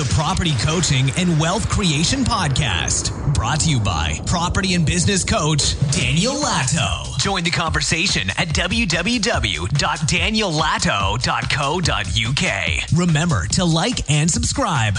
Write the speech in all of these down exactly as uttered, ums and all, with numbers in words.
the Property Coaching and Wealth Creation Podcast. Brought to you by property and business coach Daniel Latto. Join the conversation at w w w dot daniel latto dot co dot u k. Remember to like and subscribe.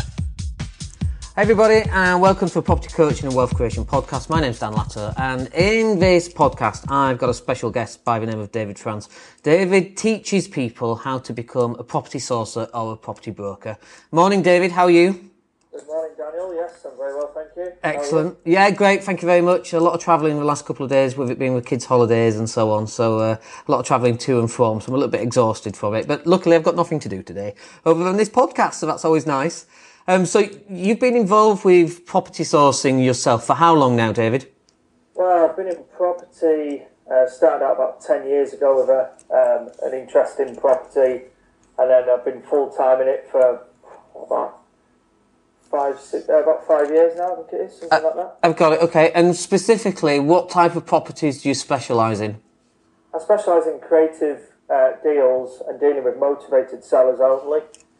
Hey everybody, and welcome to a Property Coaching and Wealth Creation Podcast. My name's Dan Latto, and in this podcast, I've got a special guest by the name of David Trance. David teaches people how to become a property sourcer or a property broker. Morning, David. How are you? Good morning, Daniel. Yes, I'm very well, thank you. Excellent. Yeah, great. Thank you very much. A lot of travelling the last couple of days, with it being with kids' holidays and so on. So uh, a lot of travelling to and from. So I'm a little bit exhausted from it. But luckily, I've got nothing to do today other than this podcast. So that's always nice. Um, so you've been involved with property sourcing yourself for how long now, David? Well, I've been in property, uh, started out about ten years ago with a, um, an interest in property, and then I've been full-time in it for about five, six, uh, about five years now, I think it is, something uh, like that. I've got it, okay. And specifically, what type of properties do you specialise in? I specialise in creative uh, deals and dealing with motivated sellers only.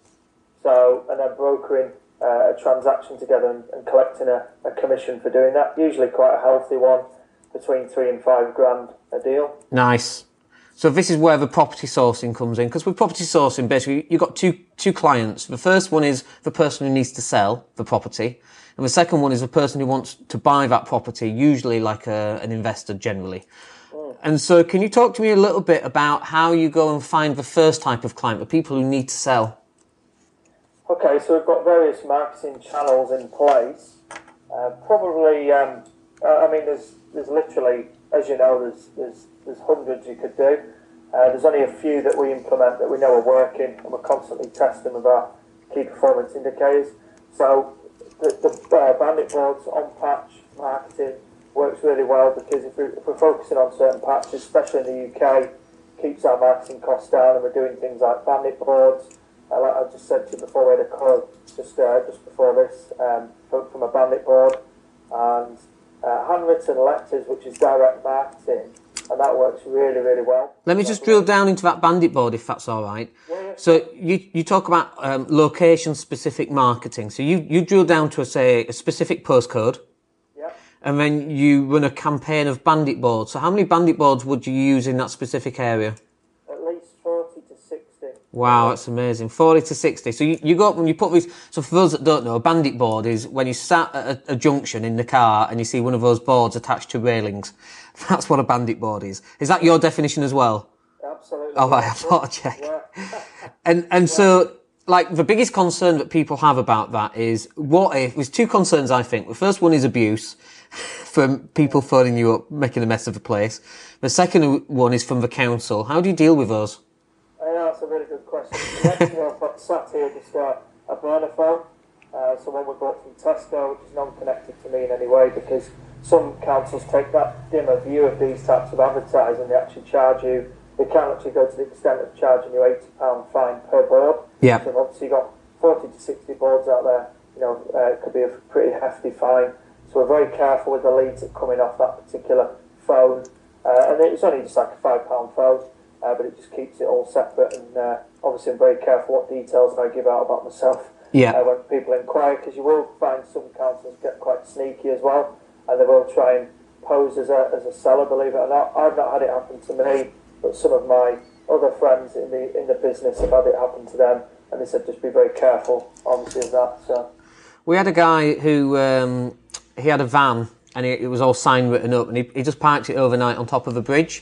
So, and then brokering uh, a transaction together and, and collecting a, a commission for doing that. Usually quite a healthy one, between three and five grand a deal. Nice. So this is where the property sourcing comes in, because with property sourcing, basically, you've got two two clients. The first one is the person who needs to sell the property, and the second one is the person who wants to buy that property, usually like a, an investor generally. Mm. And so can you talk to me a little bit about how you go and find the first type of client, the people who need to sell? Okay, so we've got various marketing channels in place. Uh, probably, um, I mean, there's there's literally, as you know, there's there's there's hundreds you could do. Uh, there's only a few that we implement that we know are working, and we're constantly testing with our key performance indicators. So the, the uh, bandit boards on patch marketing works really well, because if, we, if we're focusing on certain patches, especially in the U K, keeps our marketing costs down, and we're doing things like bandit boards. Uh, like I just said to you before, we had a call just uh, just before this um, from, from a bandit board, and uh, handwritten letters, which is direct marketing, and that works really, really well. Let me just drill down into that bandit board, if that's all right. Yeah, yeah. So you you talk about um, location-specific marketing. So you, you drill down to, a, say, a specific postcode, yeah, and then you run a campaign of bandit boards. So how many bandit boards would you use in that specific area? Wow, that's amazing. forty to sixty. So you, you go up and you put these... So for those that don't know, a bandit board is when you sat at a, a junction in the car and you see one of those boards attached to railings. That's what a bandit board is. Is that your definition as well? Absolutely. Oh, right, I thought I'd check. Yeah. and and yeah. So, like, the biggest concern that people have about that is, what if... There's two concerns, I think. The first one is abuse, from people phoning you up, making a mess of the place. The second one is from the council. How do you deal with those? That's a really good question. Next thing I've got sat here just uh, a burner phone, uh, so one we bought from Tesco, which is non-connected to me in any way, because some councils take that dimmer view of these types of advertising. They actually charge you, they can actually go to the extent of charging you eighty pounds fine per board. Yeah. So obviously you've got forty to sixty boards out there, you know, uh, it could be a pretty hefty fine. So we're very careful with the leads that are coming off that particular phone. Uh, and it's only just like a five pound phone. Uh, but it just keeps it all separate, and uh, obviously I'm very careful what details I give out about myself yeah. uh, when people inquire, because you will find some councils get quite sneaky as well, and they will try and pose as a, as a seller, believe it or not. I've not had it happen to me, but some of my other friends in the in the business have had it happen to them, and they said just be very careful, obviously, of that. So we had a guy who, um, he had a van, and it, it was all sign written up, and he, he just parked it overnight on top of a bridge.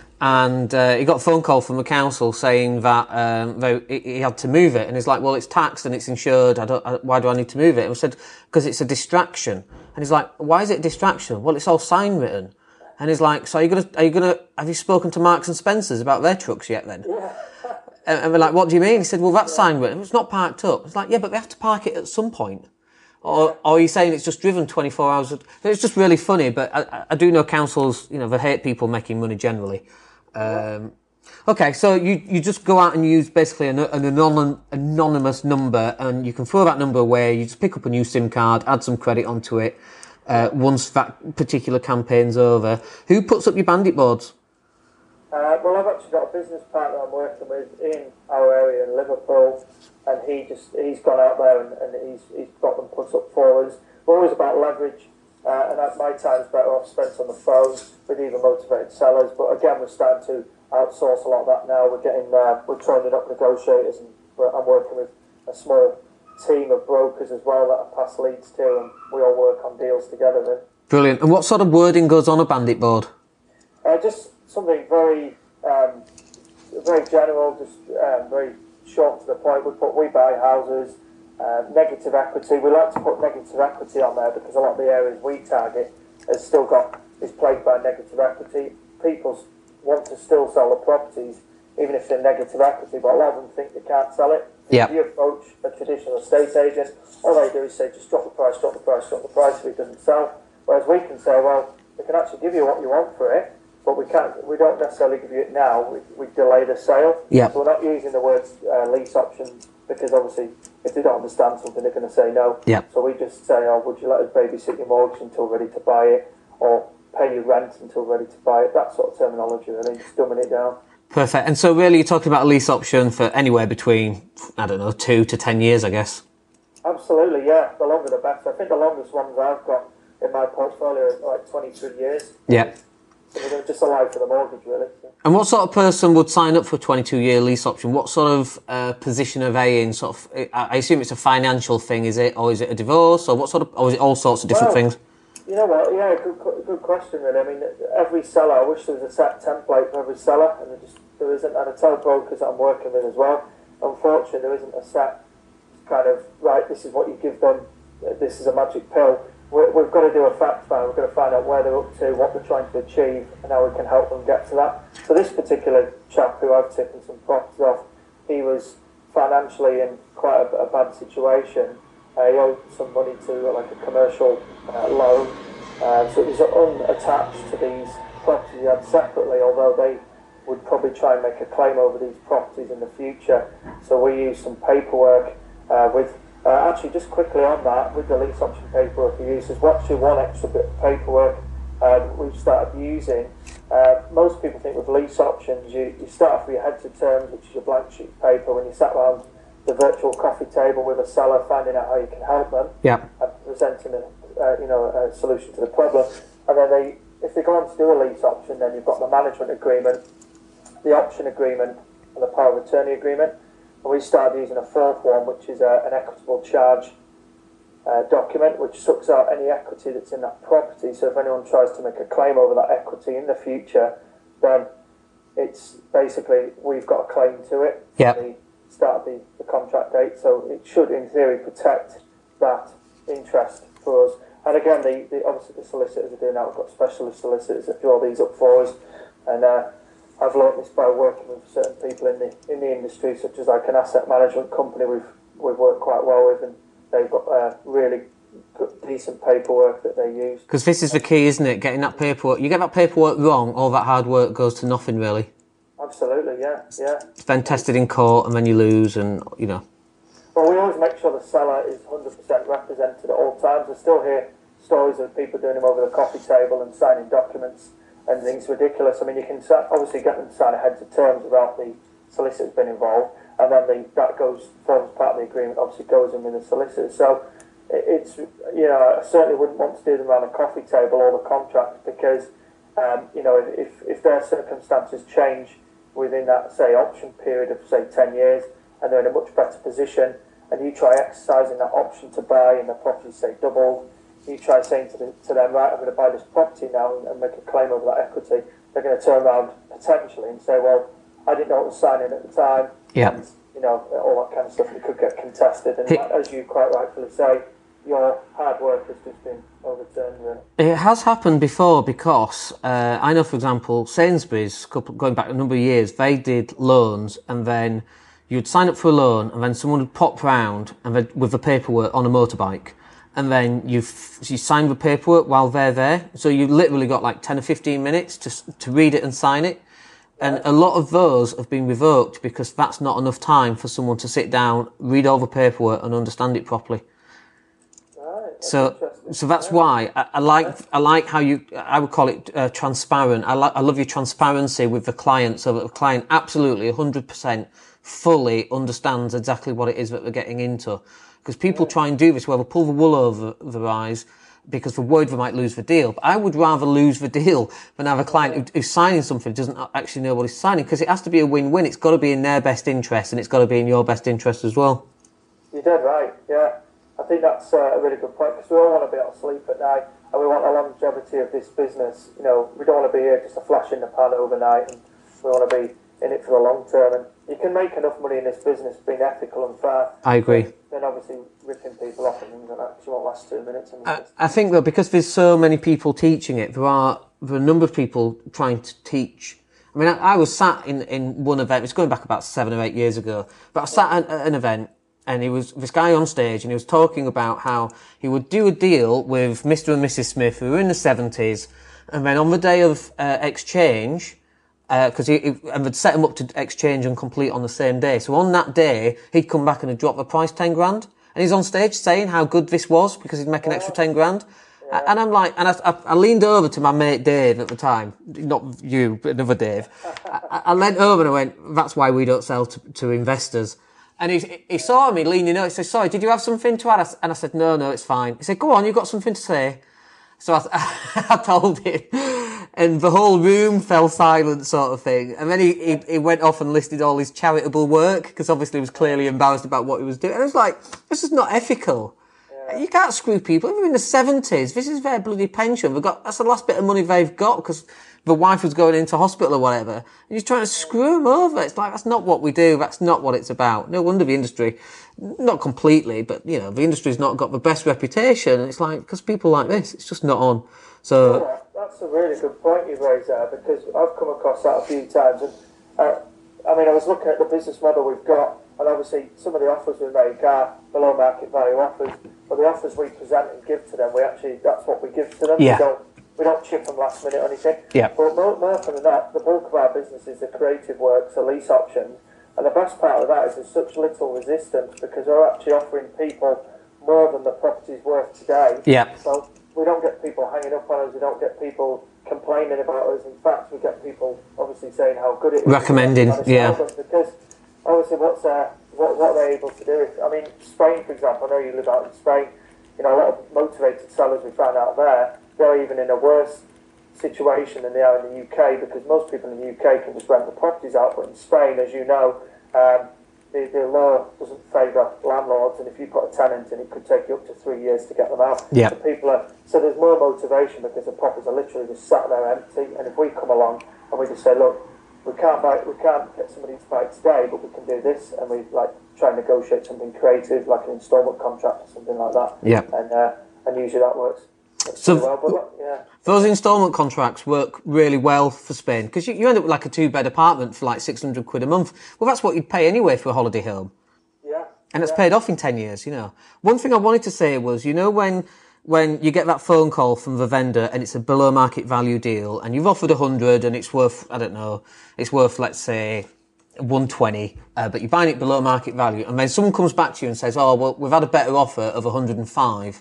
And uh, he got a phone call from the council saying that um, they, he had to move it, and he's like, "Well, it's taxed and it's insured. I don't. I, why do I need to move it?" And we said, "Because it's a distraction." And he's like, "Why is it a distraction?" "Well, it's all sign written." And he's like, "So are you gonna? Are you gonna? Have you spoken to Marks and Spencers about their trucks yet? Then?" Yeah. and, and we're like, "What do you mean?" He said, "Well, that's yeah. sign written. It's not parked up." It's like, "Yeah, but they have to park it at some point." Or, or are you saying it's just driven twenty-four hours? It's just really funny. But I, I do know councils, you know, they hate people making money generally. Um, okay, so you, you just go out and use basically an, an anon- anonymous number, and you can throw that number away. You just pick up a new SIM card, add some credit onto it. Uh, once that particular campaign's over, who puts up your bandit boards? Uh, well, I've actually got a business partner I'm working with in our area in Liverpool. and he just he's gone out there and, and he's he's got them put up for us. We're always about leverage, uh, and at my time's better off spent on the phone with even motivated sellers. But again, we're starting to outsource a lot of that now. We're getting uh, we're training up negotiators, and we're, I'm working with a small team of brokers as well that I pass leads to, and we all work on deals together. Then. Brilliant. And what sort of wording goes on a bandit board? Uh, just something very, um, very general, just um, very short to the point. We put we buy houses, uh, negative equity. We like to put negative equity on there because a lot of the areas we target has still got is plagued by negative equity. People want to still sell the properties even if they're negative equity, but a lot of them think they can't sell it. Yeah. If you approach a traditional estate agent, all they do is say just drop the price, drop the price, drop the price if it doesn't sell. Whereas we can say, well, we can actually give you what you want for it, but we can't. We don't necessarily give you it now. We, we delay the sale. Yeah. So we're not using the words uh, lease option because obviously if they don't understand something, they're going to say no. Yeah. So we just say, oh, would you let us babysit your mortgage until ready to buy it, or pay your rent until ready to buy it? That sort of terminology, really, just dumbing it down. Perfect. And so really you're talking about a lease option for anywhere between, I don't know, two to ten years, I guess. Absolutely, yeah. The longer the better. I think the longest ones I've got in my portfolio are like twenty-three years. Yeah. So they're just alive for the mortgage, really. And what sort of person would sign up for a twenty-two year lease option? What sort of uh, position are they in? Sort of, I assume it's a financial thing, is it? Or is it a divorce? Or what sort of, or is it all sorts of different well, things? You know what, yeah, good, good question, really. I mean, every seller, I wish there was a set template for every seller, and there just there isn't. And I tell brokers that I'm working with as well, unfortunately, there isn't a set kind of, right, this is what you give them, this is a magic pill. We're, we've got to do a fact find, we've got to find out where they're up to, what they're trying to achieve, and how we can help them get to that. So this particular chap who I've taken some properties off, he was financially in quite a, a bad situation. Uh, he owed some money to uh, like a commercial uh, loan, uh, so it was unattached to these properties he had separately, although they would probably try and make a claim over these properties in the future. So we used some paperwork uh, with, uh, actually just quickly on that, with the lease option paperwork we use, there's actually one extra bit of paperwork uh, we've started using. Uh, most people think with lease options, you, you start off with your heads of terms, which is a blank sheet of paper, when you sat around the virtual coffee table with a seller, finding out how you can help them, yeah, and presenting a uh, you know a solution to the problem. And then they, if they go on to do a lease option, then you've got the management agreement, the option agreement, and the power of attorney agreement. And we started using a fourth one, which is a, an equitable charge uh, document, which sucks out any equity that's in that property. So if anyone tries to make a claim over that equity in the future, then it's basically we've got a claim to it. Yeah. The start of the, the contract date, so it should in theory protect that interest for us. And again, the, the obviously the solicitors are doing that. We've got specialist solicitors that draw these up for us, and uh, I've learnt this by working with certain people in the in the industry, such as like an asset management company we've we've worked quite well with, and they've got uh, really good, decent paperwork that they use. Because this is the key, isn't it? Getting that paperwork. You get that paperwork wrong, all that hard work goes to nothing, really. Absolutely, yeah, yeah. It's then tested in court, and then you lose, and you know. Well, we always make sure the seller is one hundred percent represented at all times. I still hear stories of people doing them over the coffee table and signing documents and things ridiculous. I mean, you can obviously get them to sign a heads of terms without the solicitor's been involved, and then the, that goes forms part of the agreement. Obviously, goes in with the solicitor. So it's, you know, I certainly wouldn't want to do them around a coffee table or the contract, because um, you know, if if their circumstances change within that, say, option period of, say, ten years, and they're in a much better position, and you try exercising that option to buy, and the property, say, doubled, you try saying to, the, to them, right, I'm going to buy this property now and, and make a claim over that equity, they're going to turn around potentially and say, well, I didn't know what was signing at the time. Yeah. And, you know, all that kind of stuff, and it could get contested. And It, as you quite rightfully say, your hard work has just been overturned, really. It has happened before, because uh, I know, for example, Sainsbury's, couple, going back a number of years, they did loans, and then you'd sign up for a loan, and then someone would pop round and then, with the paperwork on a motorbike, and then you you sign the paperwork while they're there. So you literally got like ten or fifteen minutes to to read it and sign it. And a lot of those have been revoked because that's not enough time for someone to sit down, read all the paperwork, and understand it properly. So, so that's why I, I like I like how you I would call it uh, transparent. I like I love your transparency with the client, so that the client absolutely one hundred percent fully understands exactly what it is that they're getting into. Because people try and do this where they'll pull the wool over their eyes because they're worried they might lose the deal. But I would rather lose the deal than have a client who, who's signing something who doesn't actually know what he's signing, because it has to be a win-win. It's got to be in their best interest, and it's got to be in your best interest as well. You're dead right, yeah. I think that's uh, a really good point, because we all want to be able to sleep at night, and we want the longevity of this business. You know, we don't want to be here just a flash in the pan overnight, and we want to be in it for the long term. And you can make enough money in this business being ethical and fair. I agree. Then obviously ripping people off and things like that, 'cause you won't last two minutes. I, I think though, because there's so many people teaching it, there are, there are a number of people trying to teach. I mean, I, I was sat in, in one event, it's going back about seven or eight years ago, but I sat at, at an event, and he was, this guy on stage, and he was talking about how he would do a deal with Mister and Missus Smith, who were in the seventies, and then on the day of uh, exchange, because uh, he, he and they'd set him up to exchange and complete on the same day. So on that day, he'd come back and had dropped the price ten grand. And he's on stage saying how good this was because he'd make an extra ten grand. Yeah. And I'm like, and I, I, I leaned over to my mate Dave at the time, not you, but another Dave. I, I leaned over and I went, that's why we don't sell to, to investors. And he, he saw me leaning over. He said, sorry, did you have something to add? And I said, no, no, it's fine. He said, go on, you've got something to say. So I, I told him, and the whole room fell silent, sort of thing. And then he, he, he went off and listed all his charitable work, because obviously he was clearly embarrassed about what he was doing. And I was like, this is not ethical. Yeah. You can't screw people. Even in the seventies, this is their bloody pension. They've got, that's the last bit of money they've got, because the wife was going into hospital or whatever. And you're trying to screw them over. It's like, that's not what we do. That's not what it's about. No wonder the industry, not completely, but, you know, the industry's not got the best reputation. It's like, because people like this, it's just not on. So... Yeah, that's a really good point you've raised there, because I've come across that a few times. And uh, I mean, I was looking at the business model we've got, and obviously some of the offers we make are below market value offers, but the offers we present and give to them, we actually, that's what we give to them. Yeah. We don't, we don't chip them last minute or anything. Yeah. But more, more than that, the bulk of our business is the creative works, the lease options, and the best part of that is there's such little resistance, because we're actually offering people more than the property's worth today. Yeah. So we don't get people hanging up on us, we don't get people complaining about us. In fact, we get people obviously saying how good it is. Recommending, yeah. Because obviously what's uh, what, what are they able to do? If, I mean, Spain, for example, I know you live out in Spain, you know, a lot of motivated sellers we found out there, they're even in a worse situation than they are in the U K, because most people in the U K can just rent the properties out, but in Spain, as you know, um, the, the law doesn't favour landlords, and if you put a tenant in, it could take you up to three years to get them out. Yeah. So people are, so there's more motivation, because the properties are literally just sat there empty, and if we come along and we just say, look, we can't buy, we can't get somebody to buy it today, but we can do this, and we like try and negotiate something creative, like an instalment contract or something like that. Yeah. And uh, and usually that works. So well, but look, yeah. those instalment contracts work really well for Spain, because you, you end up with like a two-bed apartment for like six hundred quid a month. Well, that's what you'd pay anyway for a holiday home. Yeah. And it's yeah. paid off in ten years, you know. One thing I wanted to say was, you know, when when you get that phone call from the vendor and it's a below market value deal and you've offered a hundred and it's worth, I don't know, it's worth, let's say, one twenty, uh, but you're buying it below market value, and then someone comes back to you and says, oh, well, we've had a better offer of one hundred and five.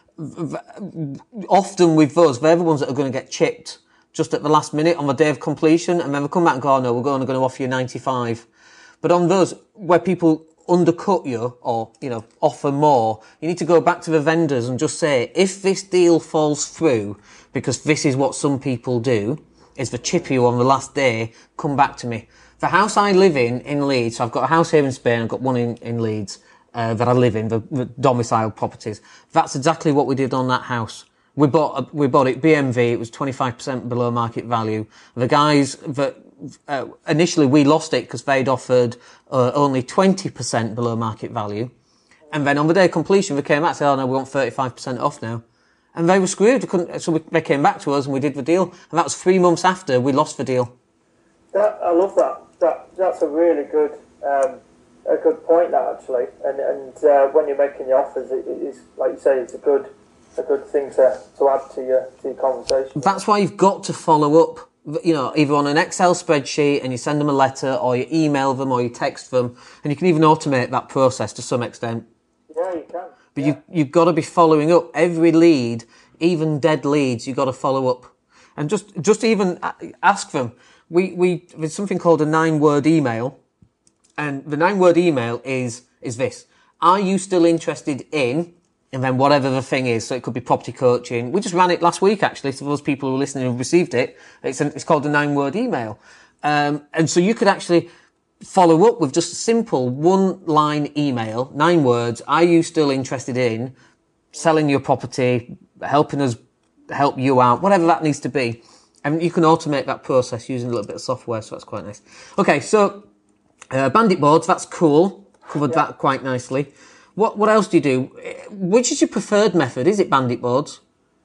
Often with those, they're the ones that are going to get chipped just at the last minute on the day of completion, and then they come back and go, oh, no, we're only going to offer you ninety-five. But on those where people undercut you or, you know, offer more, you need to go back to the vendors and just say, if this deal falls through, because this is what some people do, is to chip you on the last day, come back to me. The house I live in, in Leeds, so I've got a house here in Spain, I've got one in, in Leeds, Uh, that I live in, the, the domiciled properties. That's exactly what we did on that house. We bought, a, we bought it B M V, it was twenty-five percent below market value. The guys that, uh, initially we lost it because they'd offered, uh, only twenty percent below market value. And then on the day of completion, they came back and said, oh no, we want thirty-five percent off now. And they were screwed. They couldn't, so we, they came back to us and we did the deal. And that was three months after we lost the deal. That, I love that. That, that's a really good, um, a good point, that actually, and and uh, when you're making the offers, it, it is, like you say, it's a good a good thing to, to add to your to your conversation. That's why you've got to follow up, you know, either on an Excel spreadsheet and you send them a letter, or you email them, or you text them, and you can even automate that process to some extent. Yeah, you can. But yeah. you you've got to be following up every lead, even dead leads. You've got to follow up, and just just even ask them. We we there's something called a nine word email. And the nine-word email is is this. Are you still interested in, and then whatever the thing is, so it could be property coaching. We just ran it last week, actually, so those people who are listening who received it. It's, an, it's called a nine-word email. Um, and so you could actually follow up with just a simple one-line email, nine words. Are you still interested in selling your property, helping us help you out, whatever that needs to be? And you can automate that process using a little bit of software, so that's quite nice. Okay, so uh, bandit boards, that's cool. Covered yeah. that quite nicely. What what else do you do? Which is your preferred method? Is it bandit boards?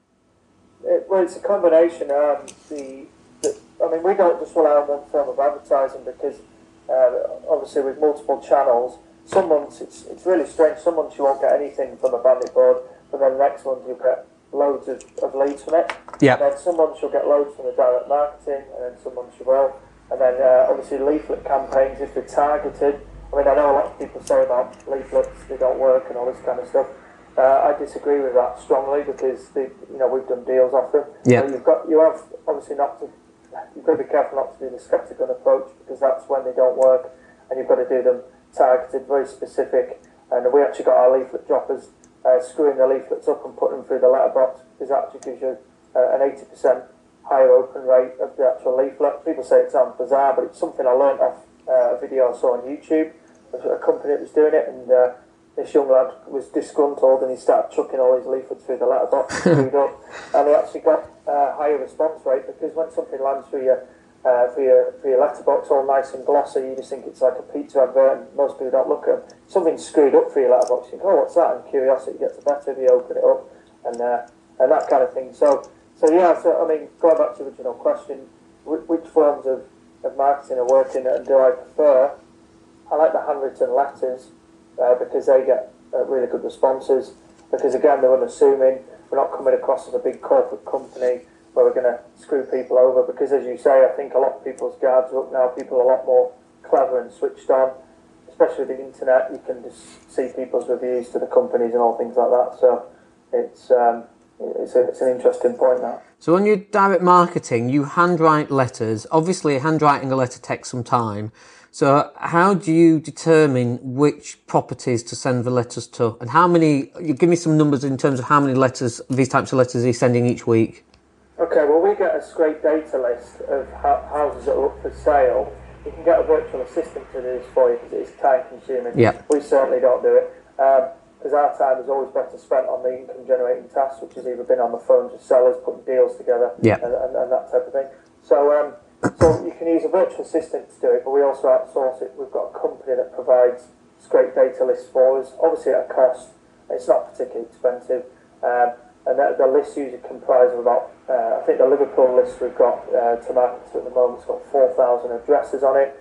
It, well, it's a combination. Um, the, the I mean, we don't just rely on one form of advertising because uh, obviously with multiple channels, some months it's it's really strange. Some months you won't get anything from a bandit board, but then the next month you'll get loads of, of leads from it. Yeah. And then some months you'll get loads from the direct marketing, and then some months you will. And then uh, obviously leaflet campaigns, if they're targeted. I mean, I know a lot of people say about leaflets, they don't work and all this kind of stuff. Uh, I disagree with that strongly because they, you know, we've done deals off them. Yeah. So you've got, you have obviously not to, you've got to be careful not to do the scattergun approach because that's when they don't work, and you've got to do them targeted, very specific. And we actually got our leaflet droppers uh, screwing the leaflets up and putting them through the letterbox because that actually gives you uh, an eighty percent higher open rate of the actual leaflet. People say it sounds bizarre, but it's something I learned off uh, a video I saw on YouTube of a company that was doing it, and uh, this young lad was disgruntled and he started chucking all his leaflets through the letterbox and up, and he actually got a uh, higher response rate because when something lands through your, uh, through your, through your letterbox all nice and glossy, you just think it's like a pizza advert and most people don't look at them. Something's screwed up through your letterbox, you think, oh, what's that? And curiosity gets the better if you open it up and, uh, and that kind of thing. So, so yeah, so I mean, going back to the original question, which forms of, of marketing are working and do I prefer? I like the handwritten letters uh, because they get uh, really good responses because again they're unassuming. We're not coming across as a big corporate company where we're going to screw people over because as you say, I think a lot of people's guards are up now. People are a lot more clever and switched on, especially with the internet. You can just see people's reviews to the companies and all things like that. So it's um, it's, a, it's an interesting point now. So on your direct marketing, you handwrite letters. Obviously, handwriting a letter takes some time. So how do you determine which properties to send the letters to? And how many, you give me some numbers in terms of how many letters, these types of letters are you sending each week? Okay, well we get a scrape data list of houses that are up for sale. You can get a virtual assistant to do this for you because it's time consuming. Yeah. We certainly don't do it. Um, because our time is always better spent on the income generating tasks, which has either been on the phone to sellers, putting deals together, yeah. and, and, and that type of thing. So um, so you can use a virtual assistant to do it, but we also outsource it. We've got a company that provides scrape data lists for us, obviously at a cost. It's not particularly expensive. Um, and that, the list usually comprises of about, uh, I think the Liverpool list we've got uh, to market at the moment has got four thousand addresses on it.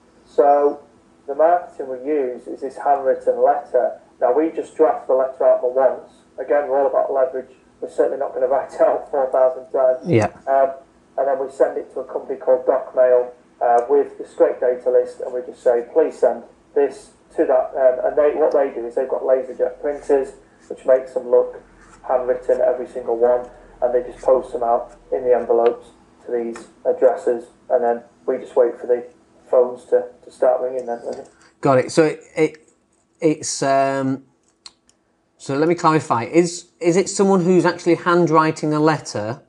So the marketing we use is this handwritten letter. Now we just draft the letter out the once. Again, we're all about leverage. We're certainly not going to write it out four thousand times. Yeah. Um, and then we send it to a company called DocMail uh, with the scrape data list, and we just say, please send this to that. Um, and they, what they do is they've got LaserJet printers, which makes them look handwritten, every single one, and they just post them out in the envelopes to these addresses, and then we just wait for the phones to, to start ringing then. Got it. So it, it it's um so let me clarify. Is is it someone who's actually handwriting a letter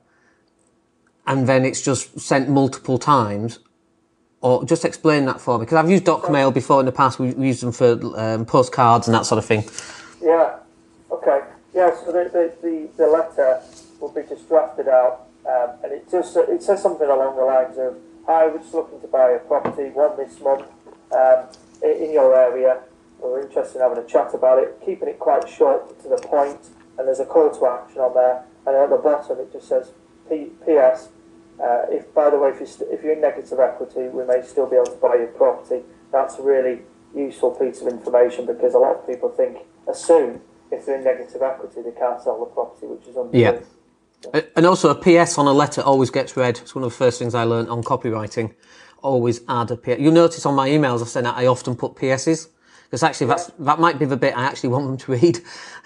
and then it's just sent multiple times? Or just explain that for me, because I've used DocMail before in the past. We've used them for um, postcards and that sort of thing. Yeah. Okay. Yeah. So the the, the, the letter will be just drafted out, um, and it just it says something along the lines of, "Hi, we're just looking to buy a property, one this month, um, in your area. We're interested in having a chat about it." Keeping it quite short to the point, and there's a call to action on there, and at the bottom it just says, P- "P.S. Uh, if, by the way, if you're, st- if you're in negative equity, we may still be able to buy your property." That's a really useful piece of information, because a lot of people think, assume, if they're in negative equity, they can't sell the property, which is untrue. Yeah. Yeah. And also, a P S on a letter always gets read. It's one of the first things I learned on copywriting. Always add a P S. You'll notice on my emails I send out, I often put P S's. Because actually, that's, that might be the bit I actually want them to read.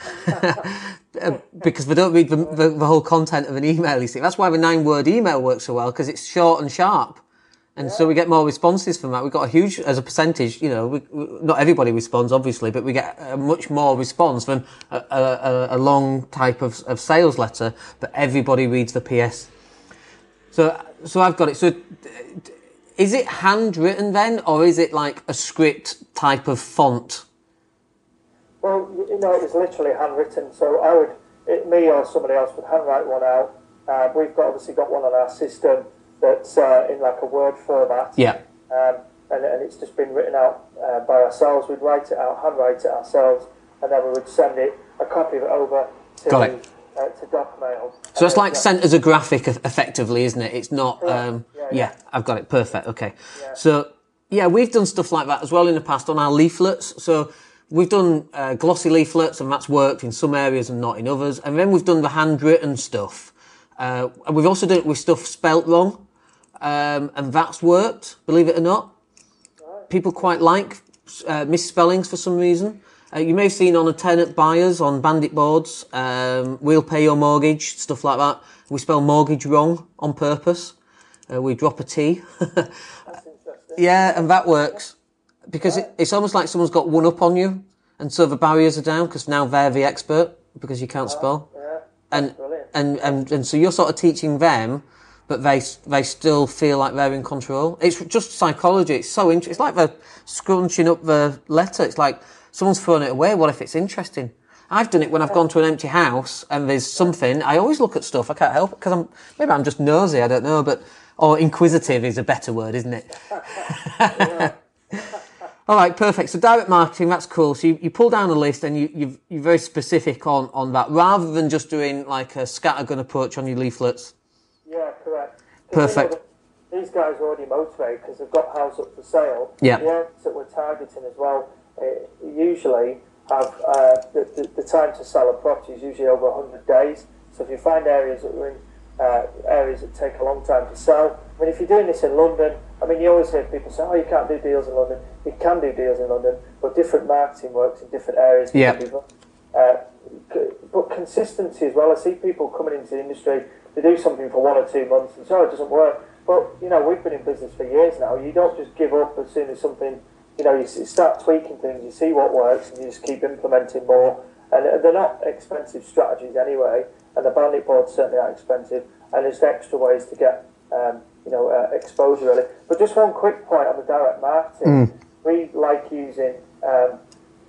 Because they don't read the, the, the whole content of an email, you see. That's why the nine-word email works so well, because it's short and sharp. And so we get more responses from that. We've got a huge, as a percentage, you know, we, we, not everybody responds, obviously, but we get a much more response from a, a, a long type of, of sales letter, but everybody reads the P S. So, so I've got it. So is it handwritten then, or is it like a script type of font? Well, you know, it was literally handwritten. So I would, it, me or somebody else would handwrite one out. Uh, we've got obviously got one on our system that's uh, in like a Word format. Yeah. Um, and, and it's just been written out uh, by ourselves. We'd write it out, handwrite it ourselves, and then we would send it, a copy of it over to, got it. Uh, to DocMail. So it's like sent as a graphic, effectively, isn't it? It's not. Um, yeah, yeah. yeah, I've got it. Perfect. Okay. Yeah. So yeah, we've done stuff like that as well in the past on our leaflets. So we've done uh, glossy leaflets, and that's worked in some areas and not in others. And then we've done the handwritten stuff. Uh, and we've also done it with stuff spelt wrong. Um, and that's worked, believe it or not. Right. People quite like uh, misspellings for some reason. Uh, you may have seen on a tenant buyers on bandit boards, um, we'll pay your mortgage, stuff like that. We spell mortgage wrong on purpose. Uh, we drop a T. That's interesting. Yeah, and that works. Because right. it, it's almost like someone's got one up on you, and so the barriers are down, because now they're the expert, because you can't spell. Oh, yeah. And, and, and, and so you're sort of teaching them, but they they still feel like they're in control. It's just psychology. It's so interesting. It's like they're scrunching up the letter. It's like someone's throwing it away. What if it's interesting? I've done it when I've gone to an empty house and there's something. I always look at stuff. I can't help it because I'm maybe I'm just nosy. I don't know, but or inquisitive is a better word, isn't it? All right, perfect. So direct marketing, that's cool. So you, you pull down a list and you, you've, you're very specific on, on that, rather than just doing like a scattergun approach on your leaflets. Yeah, correct. Perfect. You know, these guys are already motivated because they've got house up for sale. Yeah. The areas that we're targeting as well uh, usually have uh, the, the, the time to sell a property is usually over one hundred days. So if you find areas that are in uh, areas that take a long time to sell, I mean, if you're doing this in London, I mean, you always hear people say, oh, you can't do deals in London. You can do deals in London, but different marketing works in different areas. Yeah. Uh, but consistency as well. I see people coming into the industry, they do something for one or two months and so it doesn't work. But, you know, we've been in business for years now. You don't just give up as soon as something, you know, you start tweaking things, you see what works and you just keep implementing more. And they're not expensive strategies anyway, and the bandit boards certainly aren't expensive, and there's extra ways to get, um, you know, uh, exposure really. But just one quick point on the direct marketing. Mm. We like using um,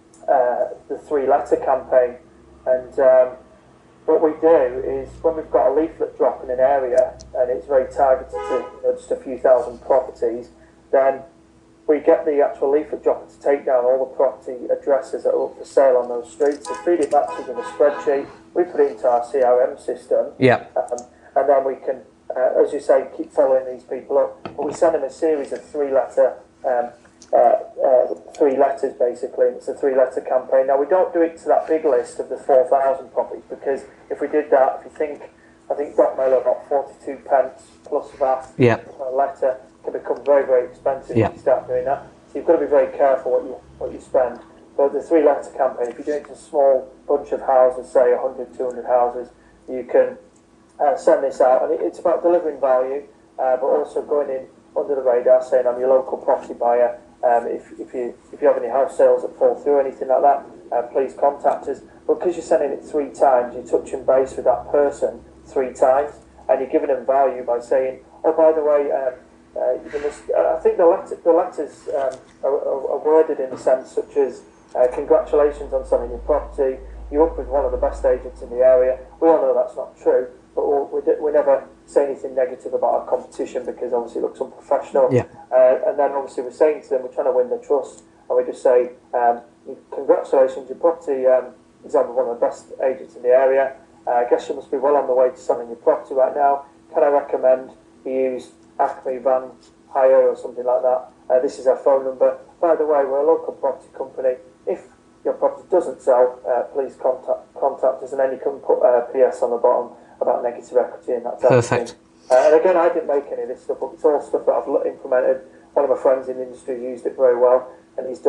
uh, the three-letter campaign, and um, what we do is when we've got a leaflet drop in an area and it's very targeted to, you know, just a few thousand properties, then we get the actual leaflet dropper to take down all the property addresses that are up for sale on those streets. We feed it back to us in a spreadsheet. We put it into our C R M system. Yeah. Um, and then we can, uh, as you say, keep following these people up. But we send them a series of three-letter, um, uh, uh, three letters basically. It's a three-letter campaign. Now we don't do it to that big list of the four thousand properties, because if we did that, if you think, I think DocMail got forty-two pence plus that yeah. per letter. Can become very, very expensive yeah. if you start doing that. So you've got to be very careful what you what you spend. But the three-letter campaign, if you're doing it to a small bunch of houses, say one hundred, two hundred houses, you can uh, send this out. And it, it's about delivering value, uh, but also going in under the radar, saying I'm your local property buyer. Um, if, if you if you have any house sales that fall through, anything like that, uh, please contact us. But because you're sending it three times, you're touching base with that person three times, and you're giving them value by saying, oh, by the way, um, Uh, you must, uh, I think the, letter, the letters um, are, are worded in a sense such as uh, congratulations on selling your property, you're up with one of the best agents in the area. We all know that's not true, but we'll, we, we never say anything negative about our competition because obviously it looks unprofessional. Yeah. Uh, and then obviously we're saying to them, we're trying to win their trust, and we just say, um, congratulations, your property um, is with one of the best agents in the area. Uh, I guess you must be well on the way to selling your property right now. Can I recommend you use Acme Van Hire or something like that? Uh, this is our phone number. By the way, we're a local property company. If your property doesn't sell, uh, please contact contact us, and then you can put a uh, P S on the bottom about negative equity and that type Perfect. of thing. Uh, and again, I didn't make any of this stuff up. It's all stuff that I've implemented. One of my friends in the industry used it very well, and he's done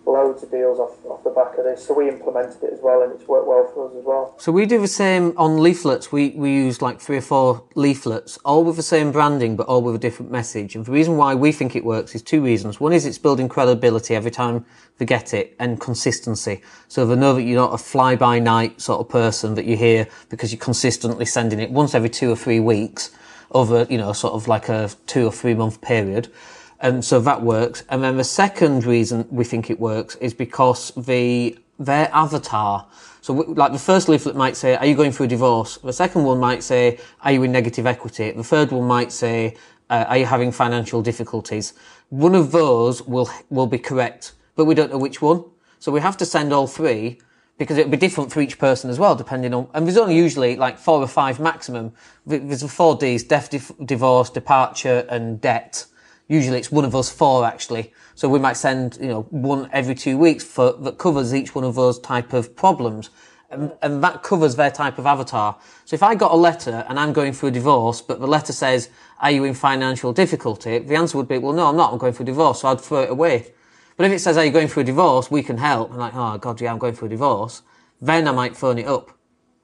loads of deals off, off the back of this. So we implemented it as well, and it's worked well for us as well. So we do the same on leaflets. We we use like three or four leaflets, all with the same branding, but all with a different message. And the reason why we think it works is two reasons. One is it's building credibility every time they get it, and consistency. So they know that you're not a fly-by-night sort of person that you hear because you're consistently sending it once every two or three weeks over, you know, sort of like a two or three month period. And so that works. And then the second reason we think it works is because the their avatar. So we, like the first leaflet might say, are you going through a divorce? The second one might say, are you in negative equity? The third one might say, uh, are you having financial difficulties? One of those will will be correct, but we don't know which one. So we have to send all three, because it'll be different for each person as well, depending on, and there's only usually like four or five maximum. There's the four Ds: death, divorce, departure, and debt. Usually it's one of those four, actually. So we might send, you know, one every two weeks for, that covers each one of those type of problems. And, and that covers their type of avatar. So if I got a letter and I'm going through a divorce, but the letter says, are you in financial difficulty? The answer would be, well, no, I'm not. I'm going through a divorce. So I'd throw it away. But if it says, are you going through a divorce? We can help. I'm like, oh, God, yeah, I'm going through a divorce. Then I might phone it up.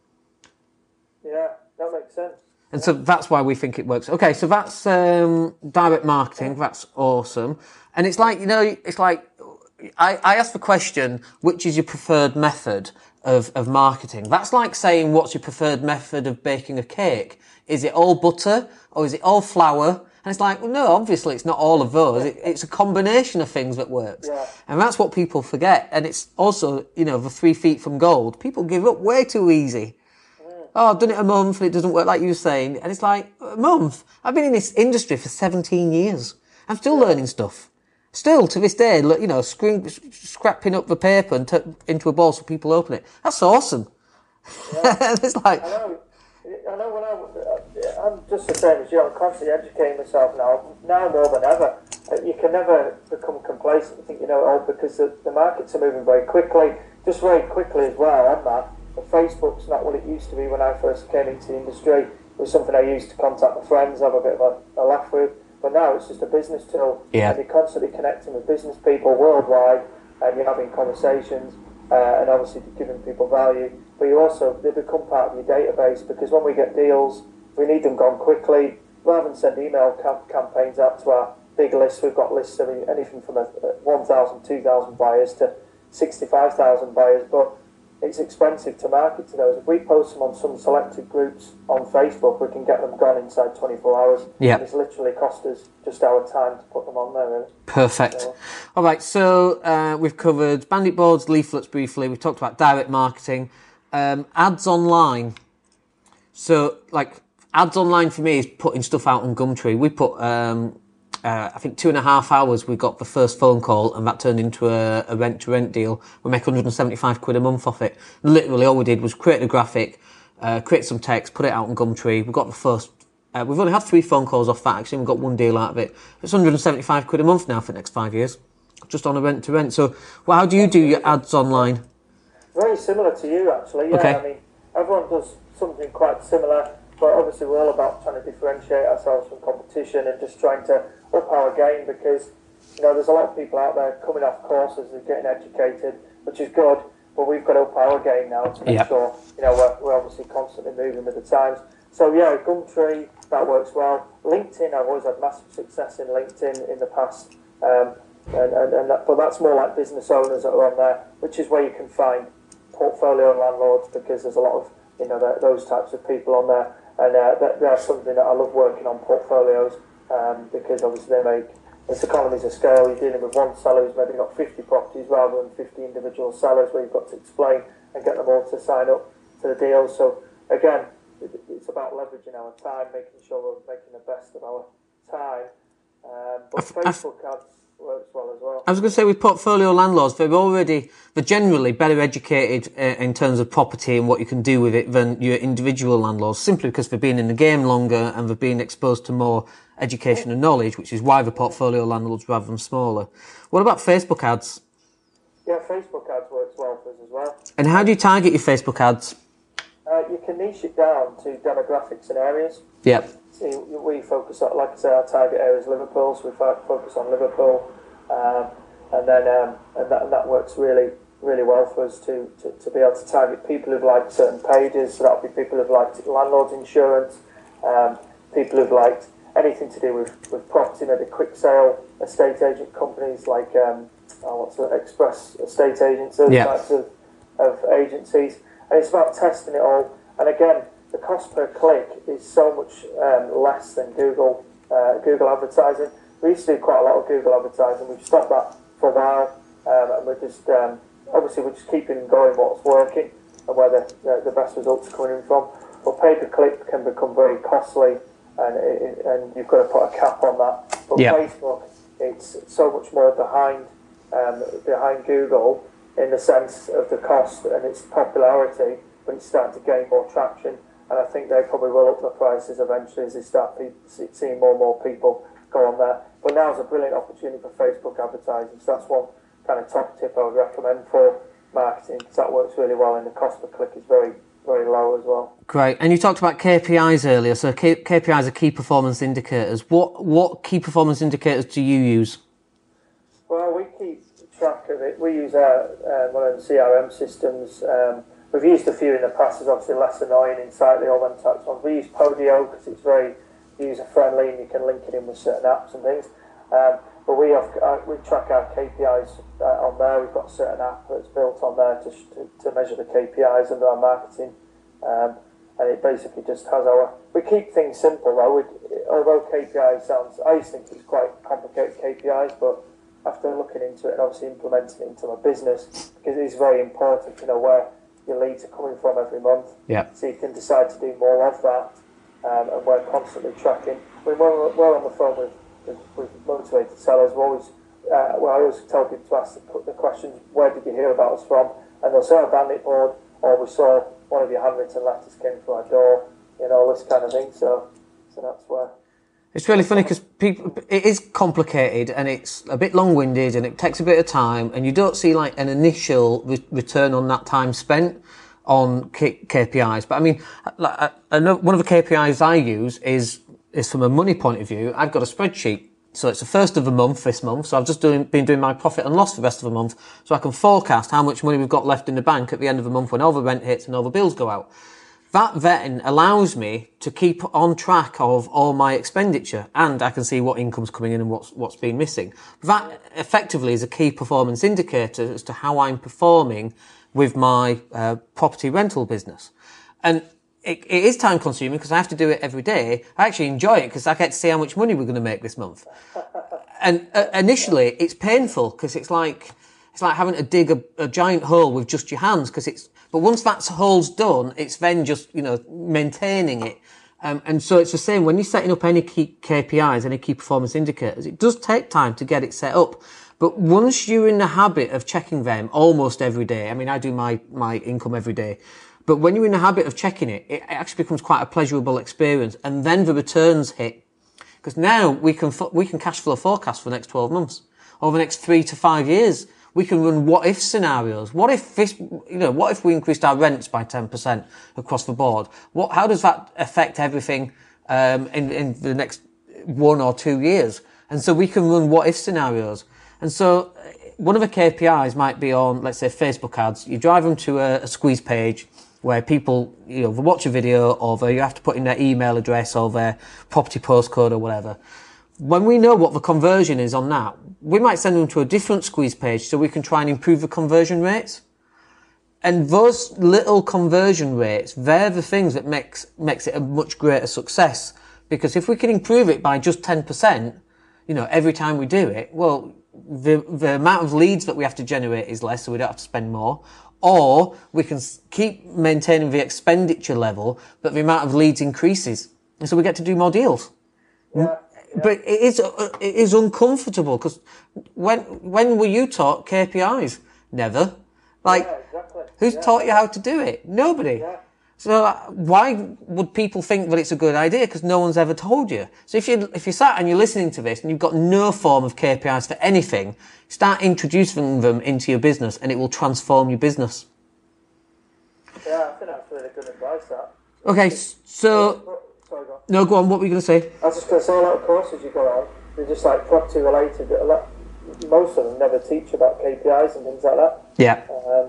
Yeah, that makes sense. And so that's why we think it works. Okay, so that's um, direct marketing. That's awesome. And it's like, you know, it's like, I, I asked the question, which is your preferred method of, of marketing? That's like saying, what's your preferred method of baking a cake? Is it all butter or is it all flour? And it's like, well, no, obviously it's not all of those. It, it's a combination of things that works. Yeah. And that's what people forget. And it's also, you know, the three feet from gold. People give up way too easy. Oh, I've done it a month and it doesn't work, like you were saying. And it's like, a month? I've been in this industry for seventeen years. I'm still learning stuff. Still, to this day, you know, screen, scrapping up the paper and t- into a ball so people open it. That's awesome. Yeah. It's like... I know, I know when I, I'm just the same as you. I'm constantly educating myself now, now more than ever. You can never become complacent and think you know it all, because the, the markets are moving very quickly. Just very quickly as well on that. Facebook's not what it used to be when I first came into the industry. It was something I used to contact my friends, have a bit of a, a laugh with. But now it's just a business tool. Yeah. And you're constantly connecting with business people worldwide, and you're having conversations, uh, and obviously giving people value. But you also, they become part of your database, because when we get deals, we need them gone quickly. Rather than send email camp- campaigns out to our big list, we've got lists of anything from a, a one thousand, two thousand buyers to sixty-five thousand buyers. But it's expensive to market to those. If we post them on some selected groups on Facebook, we can get them gone inside twenty-four hours. Yeah. And it's literally cost us just our time to put them on there, really. Perfect. So, All right, so uh, we've covered bandit boards, leaflets briefly. We've talked about direct marketing. Um, ads online. So, like, ads online for me is putting stuff out on Gumtree. We put... Um, Uh, I think two and a half hours we got the first phone call, and that turned into a, a rent-to-rent deal. We make one hundred seventy-five quid a month off it. Literally all we did was create a graphic, uh, create some text, put it out on Gumtree. We got the first, uh, we've only had three phone calls off that actually, and we got one deal out of it. It's one hundred seventy-five quid a month now for the next five years, just on a rent-to-rent. So, well, how do you do your ads online? very similar to you, actually. Yeah, okay. I mean, everyone does something quite similar, but obviously we're all about trying to differentiate ourselves from competition and just trying to up our game, because, you know, there's a lot of people out there coming off courses and getting educated, which is good, but we've got to up our game now to make yep. sure, you know, we're, we're obviously constantly moving with the times. So yeah, Gumtree, that works well. LinkedIn, I've always had massive success in LinkedIn in the past, um, and, and, and that, but that's more like business owners that are on there, which is where you can find portfolio landlords, because there's a lot of, you know, that, those types of people on there, and uh, that, that's something that I love working on, portfolios, um, because obviously they make, it's economies of scale. You're dealing with one seller who's maybe got fifty properties rather than fifty individual sellers, where you've got to explain and get them all to sign up to the deal. So again, it's about leveraging our time, making sure we're making the best of our time. Um, but I've, Facebook I've, ads works well as well. I was going to say, with portfolio landlords, they're already, they're generally better educated uh, in terms of property and what you can do with it than your individual landlords, simply because they've been in the game longer and they've been exposed to more education and knowledge, which is why the portfolio landlords rather than smaller. What about Facebook ads? Yeah, Facebook ads works well for us as well. And how do you target your Facebook ads? Uh, you can niche it down to demographics and areas. Yep. See, we focus on, like I say, our target area is Liverpool, so we focus on Liverpool. Um, and then um, and that and that works really really well for us to, to, to be able to target people who've liked certain pages. So that'll be people who've liked landlord insurance, um, people who've liked anything to do with, with property, maybe quick sale estate agent companies like um, oh, what's the Express estate agents, those yeah. types of, of agencies. And it's about testing it all. And again, the cost per click is so much um, less than Google uh, Google advertising. We used to do quite a lot of Google advertising. We've stopped that for a while, um, and we're just um, obviously we're just keeping going what's working and where the, the, the best results are coming in from. But pay per click can become very costly, and it, and you've got to put a cap on that. But yeah. Facebook, it's so much more behind um, behind Google in the sense of the cost and its popularity, but it's starting to gain more traction. And I think they probably will up the prices eventually as they start pe- seeing more and more people go on there. But now's a brilliant opportunity for Facebook advertising. So that's one kind of top tip I would recommend for marketing, because that works really well, and the cost per click is very, very low as well. Great. And you talked about K P Is earlier. So K- KPIs are key performance indicators. What what key performance indicators do you use? Well, we keep track of it. We use our, uh, one of the C R M systems. Um, we've used a few in the past. It's obviously less annoying, Insightly, all them types of ones. We use Podio because it's very user-friendly and you can link it in with certain apps and things. Um, but we have uh, we track our K P Is uh, on there. We've got a certain app that's built on there to, to, to measure the K P Is under our marketing. Um, and it basically just has our... We keep things simple, though. We, although K P I sounds... I used to think it's quite complicated, K P Is, but after looking into it and obviously implementing it into my business, because it is very important to know where your leads are coming from every month. Yeah. So you can decide to do more of that, um, and we're constantly tracking. I mean, when we're, we're on the phone with, with, with motivated sellers, we're always, uh, well, I always tell people to ask the, the question, where did you hear about us from? And they'll say a bandit board, or we saw one of your handwritten letters came through our door, you know, this kind of thing. So, so that's where... It's really funny because people, it is complicated and it's a bit long-winded and it takes a bit of time, and you don't see like an initial re- return on that time spent on K- KPIs. But I mean, like, I, one of the K P Is I use is is from a money point of view. I've got a spreadsheet, so it's the first of the month this month. So I've just doing, been doing my profit and loss for the rest of the month, so I can forecast how much money we've got left in the bank at the end of the month when all the rent hits and all the bills go out. That then allows me to keep on track of all my expenditure, and I can see what income's coming in and what's what's been missing. That effectively is a key performance indicator as to how I'm performing with my uh, property rental business. And it, it is time consuming because I have to do it every day. I actually enjoy it because I get to see how much money we're going to make this month. And uh, initially it's painful because it's like it's like having to dig a, a giant hole with just your hands, because it's But once that hole's done, it's then just, you know, maintaining it. Um, and so it's the same when you're setting up any key K P Is, any key performance indicators. It does take time to get it set up. But once you're in the habit of checking them almost every day, I mean, I do my, my income every day. But when you're in the habit of checking it, it actually becomes quite a pleasurable experience. And then the returns hit. Because now we can, we can cash flow forecast for the next twelve months, over the next three to five years. We can run what-if scenarios. What if this, you know, what if we increased our rents by ten percent across the board? What, how does that affect everything, um, in, in the next one or two years? And so we can run what-if scenarios. And so one of the K P Is might be on, let's say, Facebook ads. You drive them to a, a squeeze page where people, you know, they watch a video, or you have to put in their email address or their property postcode or whatever. When we know what the conversion is on that, we might send them to a different squeeze page so we can try and improve the conversion rates. And those little conversion rates, they're the things that makes, makes it a much greater success. Because if we can improve it by just ten percent, you know, every time we do it, well, the, the amount of leads that we have to generate is less, so we don't have to spend more. Or we can keep maintaining the expenditure level, but the amount of leads increases. And so we get to do more deals. Yeah. Yeah. But it is, it is uncomfortable, because when, when were you taught K P Is? Never. Like, Yeah, exactly. who's Yeah. taught you how to do it? Nobody. Yeah. So uh, why would people think that it's a good idea? Because no one's ever told you. So if you, if you sat and you're listening to this and you've got no form of K P Is for anything, start introducing them into your business and it will transform your business. Yeah, I think that's really good advice, that. Okay, so, Sorry, go on. no, go on, what were you going to say? I was just going to say, a lot of courses you go on, they're just like property related. A lot, most of them never teach about K P Is and things like that. Yeah. Um,